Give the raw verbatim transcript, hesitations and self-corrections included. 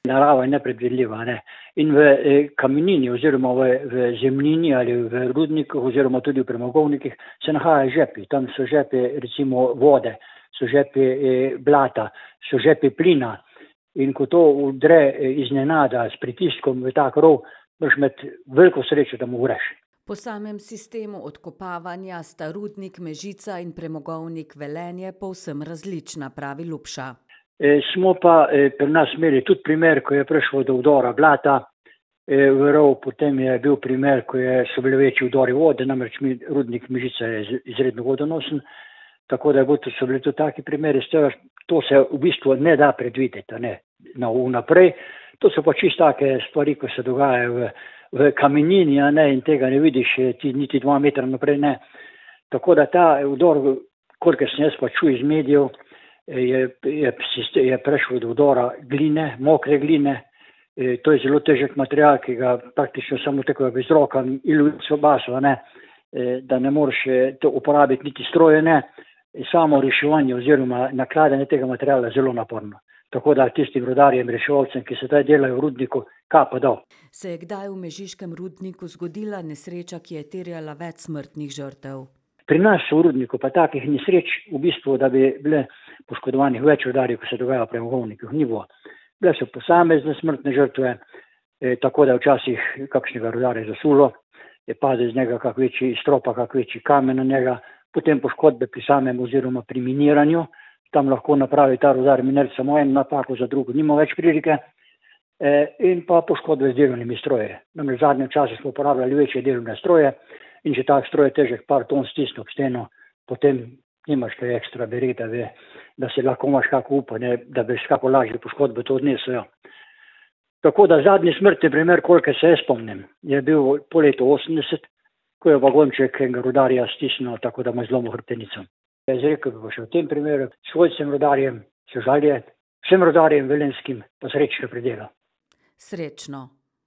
Narava je nepredvidljiva, ne. In v eh, kamenini oziroma v, v zemljini ali v rudnikih oziroma tudi v premogovnikih se nahajajo žepi. Tam so žepi recimo vode, so žepi eh, blata, so žepi plina. In ko to udre eh, iznenada s pritiskom v tak rov, moraš imeti veliko srečo, da mu greš. Po samem sistemu odkopavanja sta rudnik Mežica in premogovnik Velenje povsem različna, pravi Lupša. E, smo pa e, pri nas imeli tudi primer, ko je prišlo do vdora blata e, v rov, potem je bil primer, ko je, so bili večji vdori vode, namreč mi, rudnik Mežica je izredno vodonosen, tako da bo, so bili tudi taki primeri, to se v bistvu ne da predvideti, ne, na vnaprej. To so pa čisto take stvari, ko se dogajajo v, v kamenini, a ne, in tega ne vidiš ti, niti dva metra naprej, ne. Tako da ta vdor, kolikor sem jaz pa čuj iz medijev, Je, je, je prešlo do vdora gline, mokre gline. E, to je zelo težek material, ki ga praktično samo tako z rokami ilujo baso, ne, e, da ne moreš to uporabiti niti stroje, ne. E, samo reševanje oziroma nakladanje tega materiala je zelo naporno. Tako da tistim rudarjem, reševalcem, ki se taj delajo v rudniku, kapo dol. Se je kdaj v mežiškem rudniku zgodila nesreča, ki je terjala več smrtnih žrtev? Pri nas v rudniku pa takih nesreč v bistvu, da bi bile poškodovanih več rudarjev, ko se dogaja v premogovnikih, ni bilo. Bile so posamezne smrtne žrtve, eh, tako da je včasih kakšnega rudarja zasulo, je padel iz njega kak večji stropa, kak večji kamen na njega, potem poškodbe pri samem oziroma pri miniranju, tam lahko napravi ta rudar miner samo eno napako, za drugo nima več prilike, eh, in pa poškodbe z delovnimi stroje. Namreč v zadnjem času smo uporabljali večje delovne stroje, in če tak stroj težek par ton stisne ob steno, potem nimaš kaj ekstra bereda, da se lahko imaš kako upa, ne, da bi kako lažje poškodbe to odnesejo. Tako da zadnji smrtni primer, koliko se jaz spomnim, je bil po letu osemdeset, ko je vagonček enega rudarja stisnil, tako da mu je zlomil hrbtenico. Jaz rekel bi še v tem primeru svojcem rudarjem, se žalje, vsem rudarjem velenskim pa srečno pri delu. Srečno.